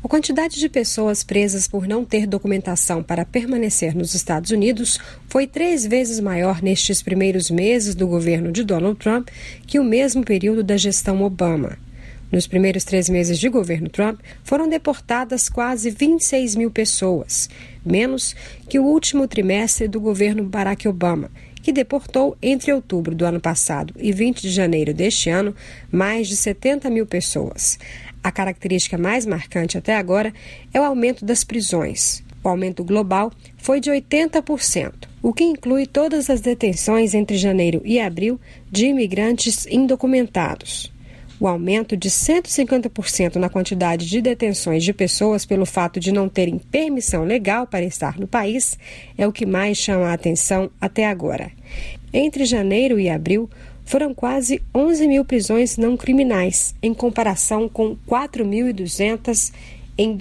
A quantidade de pessoas presas por não ter documentação para permanecer nos Estados Unidos foi 3 vezes maior nestes primeiros meses do governo de Donald Trump que o mesmo período da gestão Obama. Nos primeiros 3 meses de governo Trump, foram deportadas quase 26 mil pessoas, menos que o último trimestre do governo Barack Obama, que deportou entre outubro do ano passado e 20 de janeiro deste ano mais de 70 mil pessoas. A característica mais marcante até agora é o aumento das prisões. O aumento global foi de 80%, o que inclui todas as detenções entre janeiro e abril de imigrantes indocumentados. O aumento de 150% na quantidade de detenções de pessoas pelo fato de não terem permissão legal para estar no país é o que mais chama a atenção até agora. Entre janeiro e abril, foram quase 11 mil prisões não criminais, em comparação com 4.200 em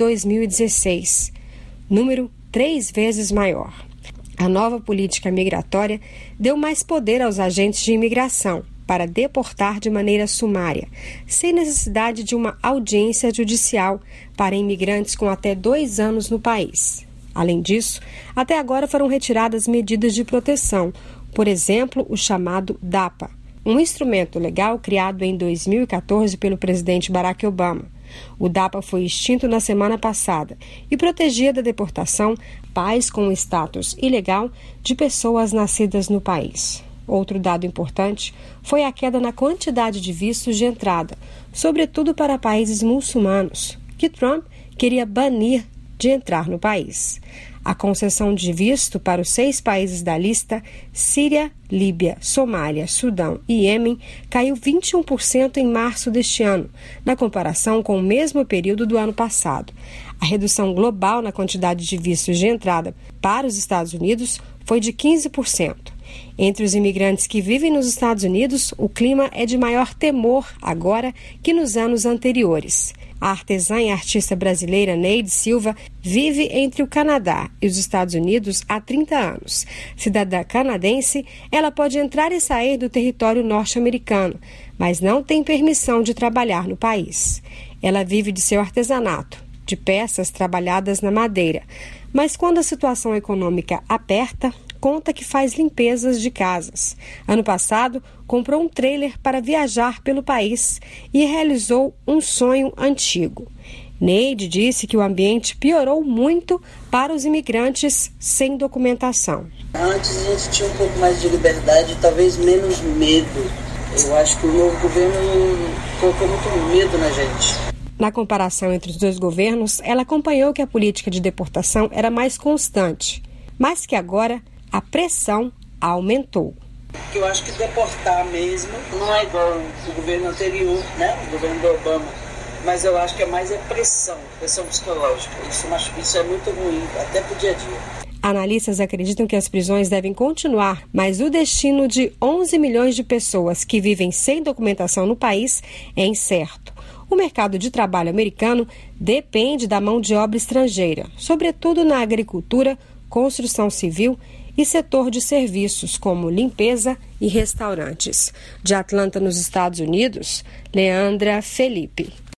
2016, número 3 vezes maior. A nova política migratória deu mais poder aos agentes de imigração para deportar de maneira sumária, sem necessidade de uma audiência judicial para imigrantes com até 2 anos no país. Além disso, até agora foram retiradas medidas de proteção, por exemplo, o chamado DAPA, um instrumento legal criado em 2014 pelo presidente Barack Obama. O DAPA foi extinto na semana passada e protegia da deportação pais com status ilegal de pessoas nascidas no país. Outro dado importante foi a queda na quantidade de vistos de entrada, sobretudo para países muçulmanos, que Trump queria banir de entrar no país. A concessão de visto para os 6 países da lista, Síria, Líbia, Somália, Sudão e Iêmen, caiu 21% em março deste ano, na comparação com o mesmo período do ano passado. A redução global na quantidade de vistos de entrada para os Estados Unidos foi de 15%. Entre os imigrantes que vivem nos Estados Unidos, o clima é de maior temor agora que nos anos anteriores. A artesã e artista brasileira Neide Silva vive entre o Canadá e os Estados Unidos há 30 anos. Cidadã canadense, ela pode entrar e sair do território norte-americano, mas não tem permissão de trabalhar no país. Ela vive de seu artesanato, de peças trabalhadas na madeira, mas quando a situação econômica aperta, conta que faz limpezas de casas. Ano passado, comprou um trailer para viajar pelo país e realizou um sonho antigo. Neide disse que o ambiente piorou muito para os imigrantes sem documentação. Antes a gente tinha um pouco mais de liberdade, talvez menos medo. Eu acho que o novo governo colocou muito medo na gente. Na comparação entre os 2 governos, ela acompanhou que a política de deportação era mais constante, mas que agora a pressão aumentou. Eu acho que deportar mesmo não é igual o governo anterior, né? O governo do Obama. Mas eu acho que é mais pressão psicológica. Isso é muito ruim, até para o dia a dia. Analistas acreditam que as prisões devem continuar, mas o destino de 11 milhões de pessoas que vivem sem documentação no país é incerto. O mercado de trabalho americano depende da mão de obra estrangeira, sobretudo na agricultura, construção civil e setor de serviços como limpeza e restaurantes. De Atlanta, nos Estados Unidos, Leandra Felipe.